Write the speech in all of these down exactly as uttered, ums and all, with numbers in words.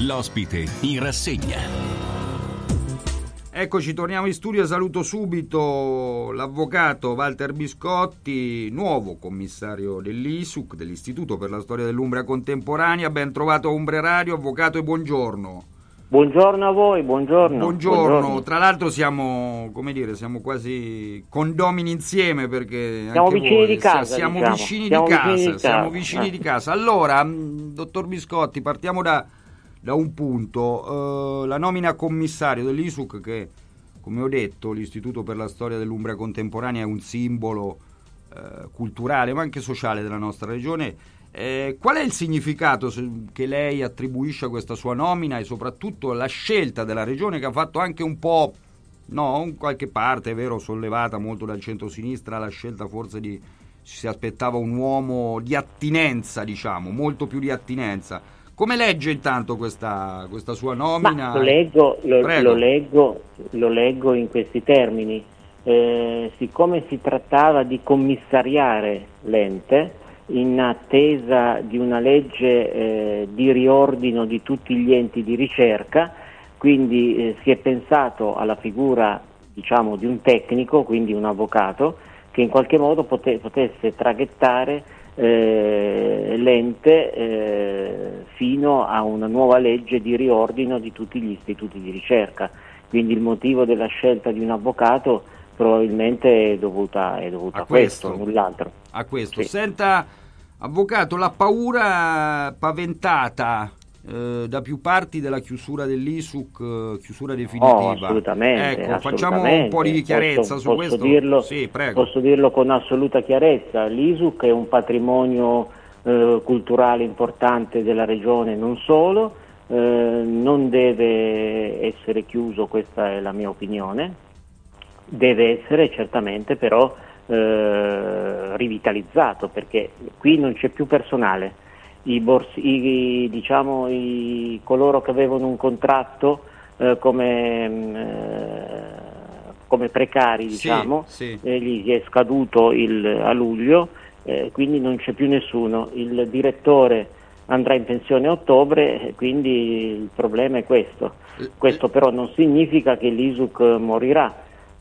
L'ospite in rassegna. Eccoci, torniamo in studio e saluto subito l'avvocato Walter Biscotti, nuovo commissario dell'I S U C, dell'Istituto per la Storia dell'Umbria Contemporanea. Ben trovato a Umbria Radio, avvocato, e buongiorno. Buongiorno a voi, buongiorno. Buongiorno. Buongiorno. Tra l'altro siamo, come dire, siamo quasi condomini insieme, perché siamo anche vicini voi, di casa. Siamo diciamo. vicini siamo di casa, vicini di siamo casa. vicini eh. di casa. Allora, dottor Biscotti, partiamo da, da un punto. Uh, la nomina a commissario dell'I S U C, che, come ho detto, l'Istituto per la Storia dell'Umbria Contemporanea è un simbolo uh, culturale, ma anche sociale della nostra regione. Eh, qual è il significato che lei attribuisce a questa sua nomina e soprattutto la scelta della regione, che ha fatto anche un po', no, in qualche parte, è vero, sollevata molto dal centro-sinistra, la scelta forse di, si aspettava un uomo di attinenza, diciamo, molto più di attinenza. Come legge intanto questa, questa sua nomina? Ma lo leggo, lo, lo, leggo, lo leggo in questi termini. Eh, siccome si trattava di commissariare l'ente, in attesa di una legge eh, di riordino di tutti gli enti di ricerca, quindi eh, si è pensato alla figura, diciamo, di un tecnico, quindi un avvocato, che in qualche modo pote- potesse traghettare eh, l'ente eh, fino a una nuova legge di riordino di tutti gli istituti di ricerca. Quindi il motivo della scelta di un avvocato probabilmente è dovuta, è dovuta a, a questo, questo, null'altro. A questo. Sì. Senta, avvocato, la paura paventata eh, da più parti della chiusura dell'I S U C, eh, chiusura definitiva. Oh, assolutamente. Ecco, assolutamente. Facciamo un po' di chiarezza posso, su posso questo. Dirlo, sì, prego. Posso dirlo con assoluta chiarezza. L'I S U C è un patrimonio eh, culturale importante della regione, non solo, eh, non deve essere chiuso, questa è la mia opinione. Deve essere certamente però eh, rivitalizzato, perché qui non c'è più personale. I borsi, i, diciamo, i, coloro che avevano un contratto eh, come, eh, come precari, diciamo, sì, sì. Eh, gli è scaduto il, a luglio, eh, quindi non c'è più nessuno. Il direttore andrà in pensione a ottobre, quindi il problema è questo. Questo però non significa che l'I S U C morirà.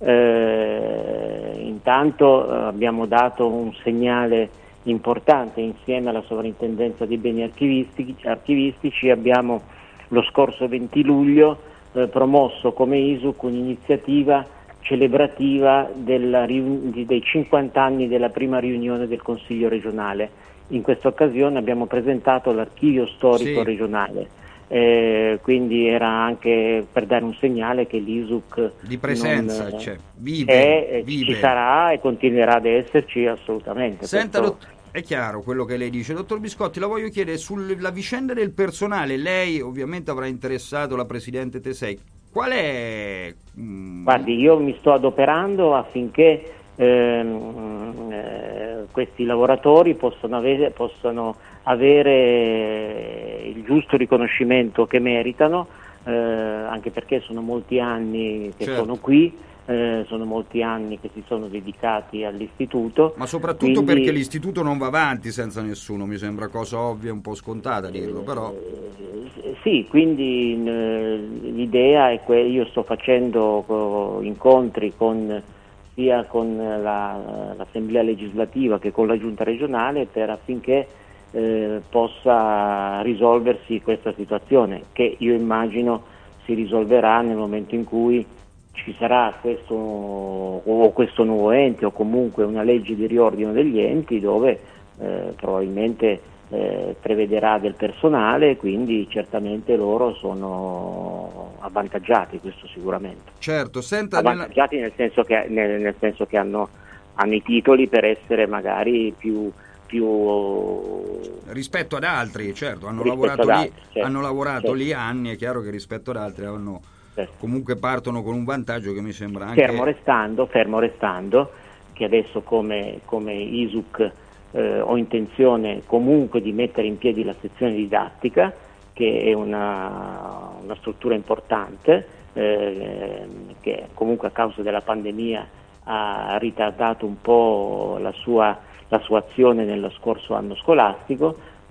Eh, intanto eh, abbiamo dato un segnale importante insieme alla sovrintendenza dei beni archivistici, archivistici abbiamo lo scorso venti luglio eh, promosso come I S U C un'iniziativa celebrativa della riun- dei cinquanta anni della prima riunione del Consiglio regionale. In questa occasione abbiamo presentato l'archivio storico sì. regionale. Eh, quindi era anche per dare un segnale che l'I S U C di presenza non, cioè, vive, è, vive. ci sarà e continuerà ad esserci assolutamente. Senta, Questo... dott- è chiaro quello che lei dice. Dottor Biscotti, la voglio chiedere sulla vicenda del personale. Lei ovviamente avrà interessato la Presidente Tesei. Qual è? Mm... Guardi, io mi sto adoperando affinché ehm, eh, questi lavoratori possano avere, possano avere il giusto riconoscimento che meritano, eh, anche perché sono molti anni che certo. sono qui, eh, sono molti anni che si sono dedicati all'istituto. Ma soprattutto quindi, perché l'istituto non va avanti senza nessuno, mi sembra cosa ovvia e un po' scontata dirlo, però... Eh, sì, quindi eh, l'idea è che io sto facendo eh, incontri con sia con la, l'Assemblea legislativa che con la Giunta regionale per affinché Eh, possa risolversi questa situazione, che io immagino si risolverà nel momento in cui ci sarà questo o questo nuovo ente o comunque una legge di riordino degli enti dove eh, probabilmente eh, prevederà del personale, quindi certamente loro sono avvantaggiati, questo sicuramente. Certo, senta, avvantaggiati nella... nel senso che nel, nel senso che hanno, hanno i titoli per essere magari più più rispetto ad altri, certo, hanno rispetto lavorato, ad lì, altri, certo, hanno lavorato certo. lì anni, è chiaro che rispetto ad altri hanno, certo. comunque partono con un vantaggio che mi sembra anche... Fermo restando, fermo restando che adesso come, come I S U C eh, ho intenzione comunque di mettere in piedi la sezione didattica, che è una, una struttura importante, eh, che comunque a causa della pandemia ha ritardato un po' la sua la sua azione nello scorso anno scolastico,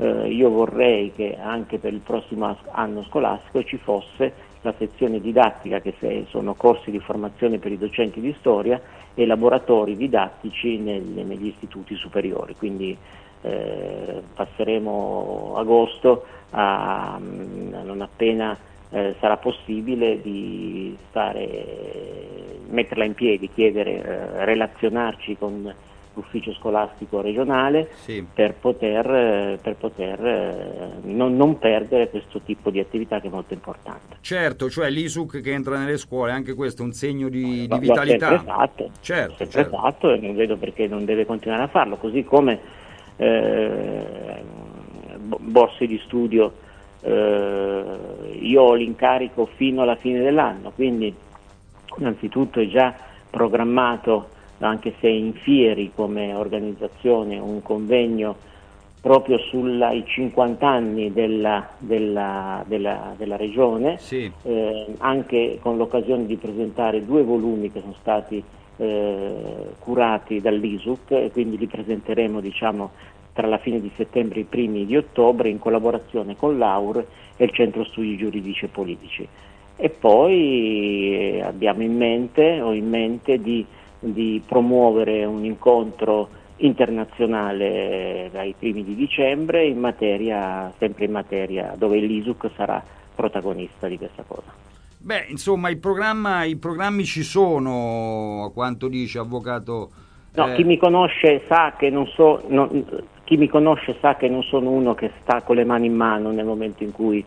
eh, io vorrei che anche per il prossimo anno scolastico ci fosse la sezione didattica, che sono corsi di formazione per i docenti di storia, e laboratori didattici nel, negli istituti superiori. Quindi eh, passeremo agosto a, non appena eh, sarà possibile, di stare, metterla in piedi, chiedere, eh, relazionarci con l'ufficio scolastico regionale, sì, per poter, per poter eh, non, non perdere questo tipo di attività che è molto importante. Certo, cioè l'I S U C che entra nelle scuole, anche questo è un segno di, L'ho di vitalità. Sempre fatto, certo, sempre certo. fatto, e non vedo perché non deve continuare a farlo, così come eh, borse di studio, eh, io ho l'incarico fino alla fine dell'anno, quindi innanzitutto è già programmato, anche se in Fieri come organizzazione, un convegno proprio sui cinquanta anni della, della, della, della regione, sì, eh, anche con l'occasione di presentare due volumi che sono stati eh, curati dall'I S U C, e quindi li presenteremo, diciamo, tra la fine di settembre e i primi di ottobre, in collaborazione con l'Aur e il Centro Studi Giuridici e Politici. E poi eh, abbiamo in mente, ho in mente di di promuovere un incontro internazionale dai primi di dicembre in materia, sempre in materia, dove l'I S U C sarà protagonista di questa cosa. Beh, insomma, il programma, i programmi ci sono, a quanto dice avvocato. No, eh... chi mi conosce sa che non so, non, chi mi conosce sa che non sono uno che sta con le mani in mano nel momento in cui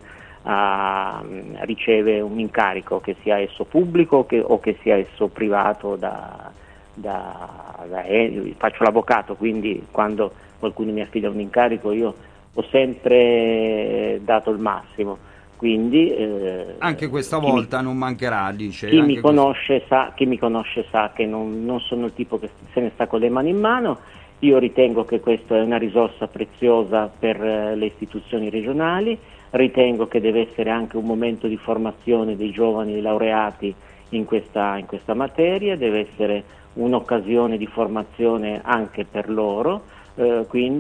uh, riceve un incarico, che sia esso pubblico o che, o che sia esso privato da Da, da, eh, faccio l'avvocato, quindi quando qualcuno mi affida un incarico io ho sempre dato il massimo, quindi eh, anche questa volta mi, non mancherà, dice. Chi, anche mi conosce sa, chi mi conosce sa che non, non sono il tipo che se ne sta con le mani in mano. Io ritengo che questa è una risorsa preziosa per eh, le istituzioni regionali, ritengo che deve essere anche un momento di formazione dei giovani laureati in questa, in questa materia, deve essere un'occasione di formazione anche per loro, eh,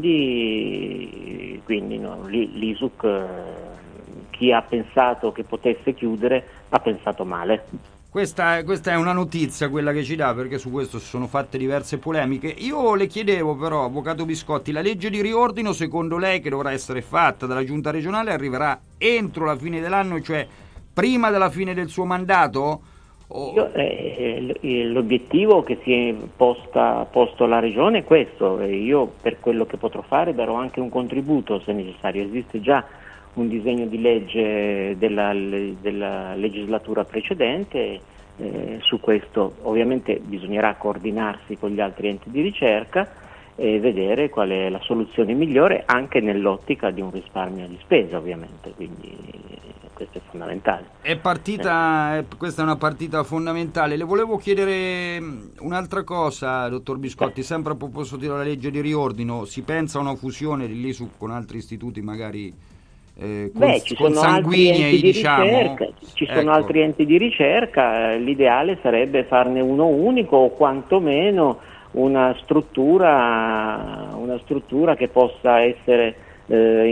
quindi, quindi no, l'I S U C, eh, chi ha pensato che potesse chiudere ha pensato male. Questa, questa è una notizia, quella che ci dà, perché su questo si sono fatte diverse polemiche. Io le chiedevo però, avvocato Biscotti, la legge di riordino secondo lei, che dovrà essere fatta dalla giunta regionale, arriverà entro la fine dell'anno, cioè prima della fine del suo mandato? Oh. Io, eh, l'obiettivo che si è posta, posto la regione è questo, e io per quello che potrò fare darò anche un contributo se necessario. Esiste già un disegno di legge della, della legislatura precedente, eh, su questo ovviamente bisognerà coordinarsi con gli altri enti di ricerca e vedere qual è la soluzione migliore, anche nell'ottica di un risparmio di spesa, ovviamente, quindi questo è fondamentale. È partita, eh. questa è una partita fondamentale. Le volevo chiedere un'altra cosa, dottor Biscotti, sempre a proposito della legge di riordino. Si pensa a una fusione di l'I S U C con altri istituti magari eh, con, Beh, ci con sono sanguignei, altri enti di diciamo? ricerca, ci sono ecco. altri enti di ricerca, l'ideale sarebbe farne uno unico o quantomeno una struttura, una struttura che possa essere eh,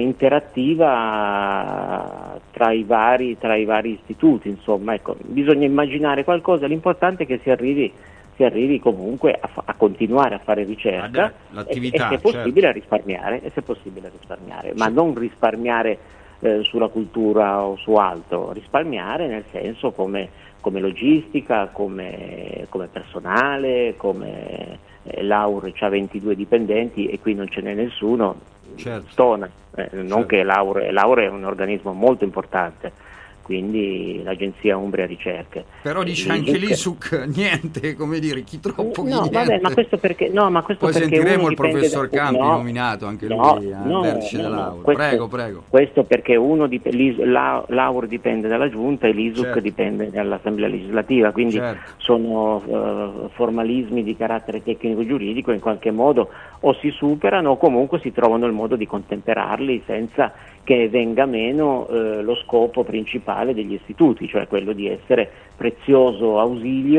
interattiva tra i vari, tra i vari istituti, insomma, ecco, bisogna immaginare qualcosa, l'importante è che si arrivi, si arrivi comunque a, fa- a continuare a fare ricerca e, e se possibile certo. a risparmiare, e se possibile a risparmiare, sì. ma non risparmiare eh, sulla cultura o su altro, risparmiare nel senso come, come logistica, come, come personale, come eh, l'Aur c'ha ventidue dipendenti e qui non ce n'è nessuno, certo. stona, eh, non certo. che l'Aur, l'Aur è un organismo molto importante, quindi l'Agenzia Umbria Ricerche. Però dice anche l'I S U C niente, come dire, chi troppo chi no, niente. Vabbè, ma questo perché no, ma questo Poi perché sentiremo uno il professor da, Campi no, nominato anche no, lui al no, vertice no, dell'Aur. No, questo, prego, prego. Questo perché uno dip- l'A- l'Aur dipende dalla Giunta e l'I S U C certo. dipende dall'Assemblea legislativa, quindi certo. sono uh, formalismi di carattere tecnico-giuridico, in qualche modo o si superano o comunque si trovano il modo di contemperarli senza che venga meno eh, lo scopo principale degli istituti, cioè quello di essere prezioso ausilio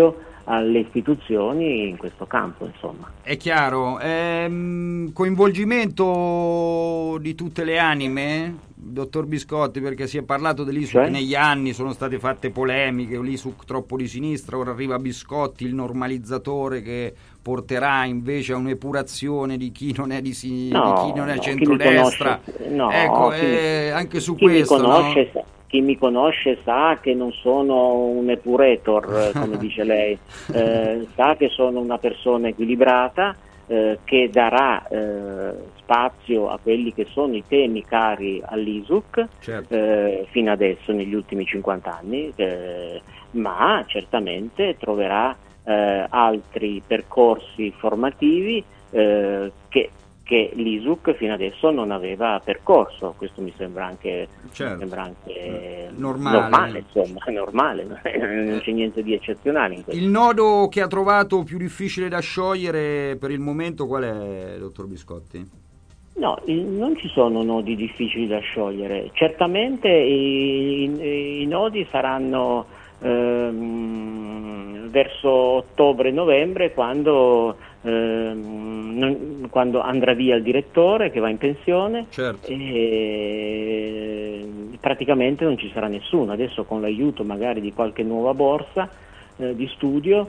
alle istituzioni in questo campo, insomma. È chiaro. Ehm, coinvolgimento di tutte le anime, dottor Biscotti, perché si è parlato dell'I S U C, cioè? Negli anni sono state fatte polemiche, l'I S U C troppo di sinistra, ora arriva Biscotti, il normalizzatore che porterà invece a un'epurazione di chi non è di, si- no, di chi non è no, centrodestra. No, ecco, chi, eh, anche su chi questo... Mi conosce, no? Chi mi conosce sa che non sono un epurator, come dice lei, eh, sa che sono una persona equilibrata, eh, che darà eh, spazio a quelli che sono i temi cari all'I S U C, certo. eh, fino adesso, negli ultimi cinquanta anni, eh, ma certamente troverà eh, altri percorsi formativi eh, che che l'I S U C fino adesso non aveva percorso. Questo mi sembra anche, certo. mi sembra anche normale. normale, insomma, è normale, non c'è niente di eccezionale in questo. Il nodo che ha trovato più difficile da sciogliere per il momento qual è, dottor Biscotti? No, non ci sono nodi difficili da sciogliere. Certamente i, i, i nodi saranno ehm, verso ottobre-novembre, quando ehm, non, quando andrà via il direttore che va in pensione, certo. E praticamente non ci sarà nessuno. Adesso, con l'aiuto magari di qualche nuova borsa eh, di studio,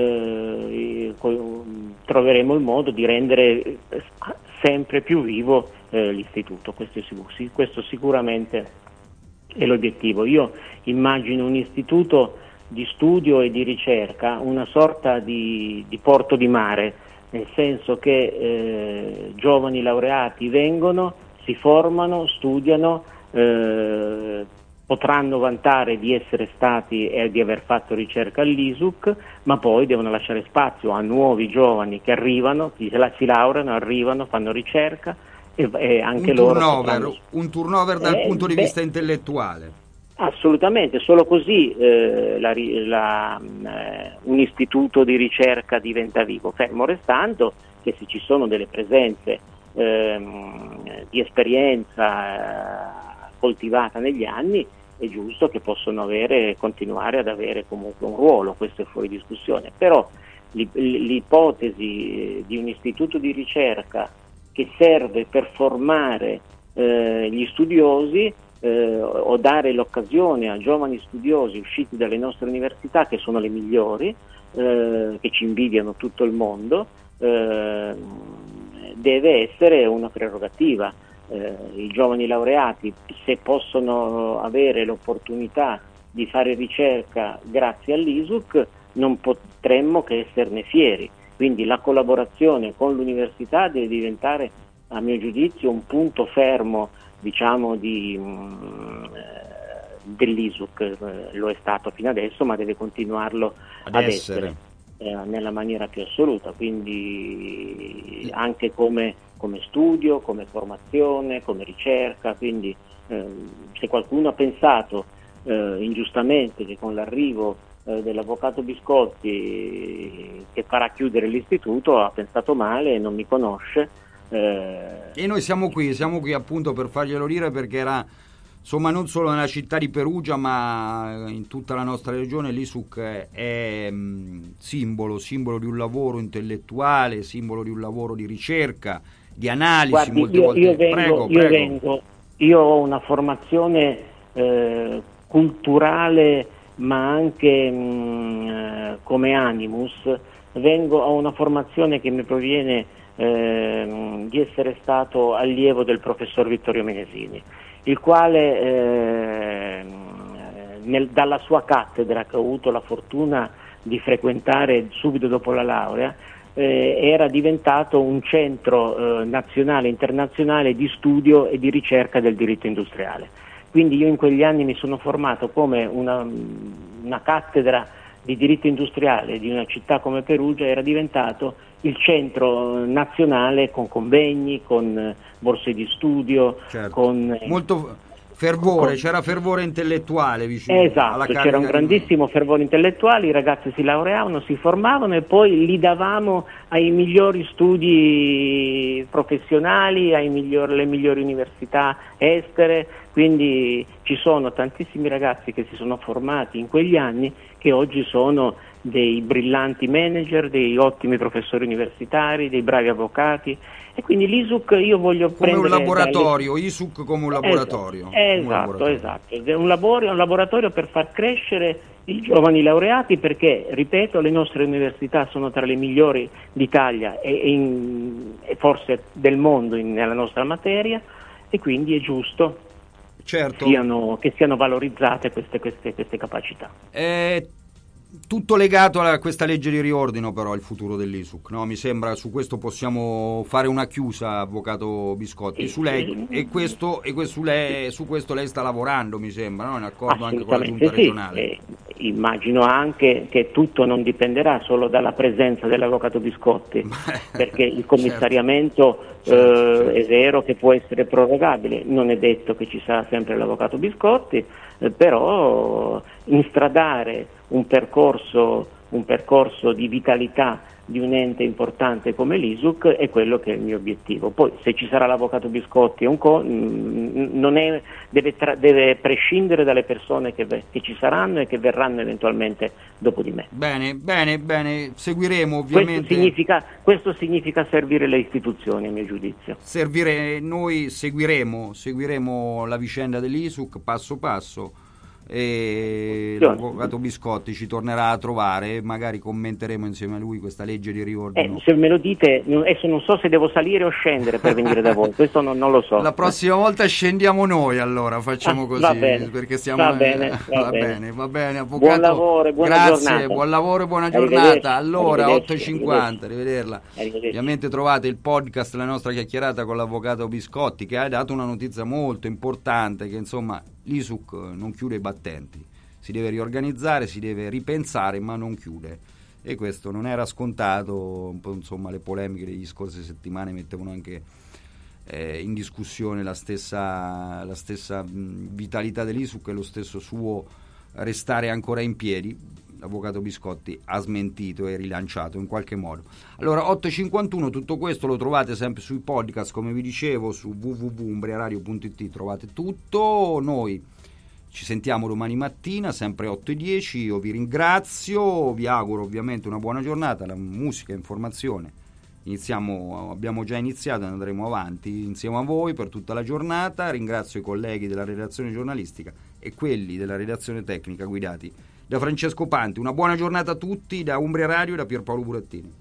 eh, troveremo il modo di rendere sempre più vivo eh, l'istituto. Questo, sic- questo sicuramente è l'obiettivo. Io immagino un istituto di studio e di ricerca, una sorta di, di porto di mare, nel senso che eh, giovani laureati vengono, si formano, studiano, eh, potranno vantare di essere stati e di aver fatto ricerca all'I S U C, ma poi devono lasciare spazio a nuovi giovani che arrivano, si laureano, arrivano, fanno ricerca e, e anche un loro turnover, potranno... un turnover dal eh, punto di beh, vista intellettuale. Assolutamente, solo così eh, la, la, eh, un istituto di ricerca diventa vivo, fermo restando che se ci sono delle presenze eh, di esperienza eh, coltivata negli anni, è giusto che possono avere, continuare ad avere comunque un ruolo, questo è fuori discussione, però l'ipotesi di un istituto di ricerca che serve per formare eh, gli studiosi eh, o dare l'occasione a giovani studiosi usciti dalle nostre università, che sono le migliori, eh, che ci invidiano tutto il mondo, eh, deve essere una prerogativa. Eh, i giovani laureati, se possono avere l'opportunità di fare ricerca grazie all'I S U C, non potremmo che esserne fieri. Quindi la collaborazione con l'università deve diventare, a mio giudizio, un punto fermo, diciamo, di, mh, dell'I S U C. Eh, lo è stato fino adesso, ma deve continuarlo ad, ad essere, essere eh, nella maniera più assoluta. Quindi anche come come studio, come formazione, come ricerca, quindi eh, se qualcuno ha pensato eh, ingiustamente che con l'arrivo eh, dell'avvocato Biscotti che farà chiudere l'istituto ha pensato male e non mi conosce. Eh. E noi siamo qui, siamo qui appunto per farglielo dire, perché era, insomma, non solo nella città di Perugia ma in tutta la nostra regione l'I S U C è, è mh, simbolo, simbolo di un lavoro intellettuale, simbolo di un lavoro di ricerca, di analisi. Guardi, molte io, volte io, vengo, prego, io, prego. vengo, io ho una formazione eh, culturale ma anche mh, come animus, vengo, ho una formazione che mi proviene eh, di essere stato allievo del professor Vittorio Menesini, il quale eh, nel, dalla sua cattedra, che ho avuto la fortuna di frequentare subito dopo la laurea, Eh, era diventato un centro eh, nazionale e internazionale di studio e di ricerca del diritto industriale. Quindi io in quegli anni mi sono formato come una, una cattedra di diritto industriale di una città come Perugia, era diventato il centro nazionale con convegni, con borse di studio, certo. con... Molto... fervore, c'era fervore intellettuale vicino. Esatto, c'era un grandissimo di... fervore intellettuale, i ragazzi si laureavano, si formavano e poi li davamo ai migliori studi professionali, ai migliori, alle migliori università estere, Quindi ci sono tantissimi ragazzi che si sono formati in quegli anni che oggi sono dei brillanti manager, dei ottimi professori universitari, dei bravi avvocati, e quindi l'I S U C io voglio come prendere un laboratorio, dalle... I S U C come un laboratorio. Esatto, esatto, un laboratorio. esatto. È un, labor- un laboratorio per far crescere i giovani laureati, perché, ripeto, le nostre università sono tra le migliori d'Italia e, e, in, e forse del mondo in, nella nostra materia, e quindi è giusto certo. siano, che siano valorizzate queste, queste, queste capacità. Eh, tutto legato a questa legge di riordino, però, il futuro dell'I S U C, no? Mi sembra, su questo possiamo fare una chiusa, avvocato Biscotti, su lei, e questo, e questo, su, lei, su questo lei sta lavorando, mi sembra, no? In accordo anche con la Giunta sì. regionale. Eh, immagino anche che tutto non dipenderà solo dalla presenza dell'avvocato Biscotti, perché il commissariamento certo, eh, certo. è vero che può essere prorogabile, non è detto che ci sarà sempre l'avvocato Biscotti, eh, però instradare un percorso, un percorso di vitalità di un ente importante come l'I S U C è quello che è il mio obiettivo. Poi se ci sarà l'avvocato Biscotti è un co- non è, deve, tra- deve prescindere dalle persone che, ve- che ci saranno e che verranno eventualmente dopo di me. Bene, bene, bene, seguiremo ovviamente. Questo significa, questo significa servire le istituzioni, a mio giudizio. Servire, noi seguiremo, seguiremo la vicenda dell'I S U C passo passo, e l'avvocato Biscotti ci tornerà a trovare e magari commenteremo insieme a lui questa legge di riordino. Eh, se me lo dite, adesso non so se devo salire o scendere per venire da voi, questo non, non lo so. La prossima volta scendiamo noi, allora facciamo ah, così, va bene, perché siamo va bene, va, va bene. bene, va bene, avvocato. Buon lavoro e buona grazie, giornata. Buon lavoro e buona giornata. Allora otto e cinquanta, arrivederla. Arrivederci. Ovviamente trovate il podcast, la nostra chiacchierata con l'avvocato Biscotti, che ha dato una notizia molto importante, che insomma l'I S U C non chiude i battenti. Si deve riorganizzare, si deve ripensare, ma non chiude, e questo non era scontato. Un po', insomma, le polemiche degli scorse settimane mettevano anche eh, in discussione la stessa, la stessa mh, vitalità dell'I S U C e lo stesso suo restare ancora in piedi. L'avvocato Biscotti ha smentito e rilanciato in qualche modo. Allora otto e cinquantuno, tutto questo lo trovate sempre sui podcast, come vi dicevo, su w w w punto umbriaradio punto i t, trovate tutto. Noi ci sentiamo domani mattina, sempre otto e dieci. Io vi ringrazio, vi auguro ovviamente una buona giornata. La musica e informazione iniziamo, abbiamo già iniziato e andremo avanti insieme a voi per tutta la giornata. Ringrazio i colleghi della redazione giornalistica e quelli della redazione tecnica guidati da Francesco Panti. Una buona giornata a tutti da Umbria Radio e da Pierpaolo Burattini.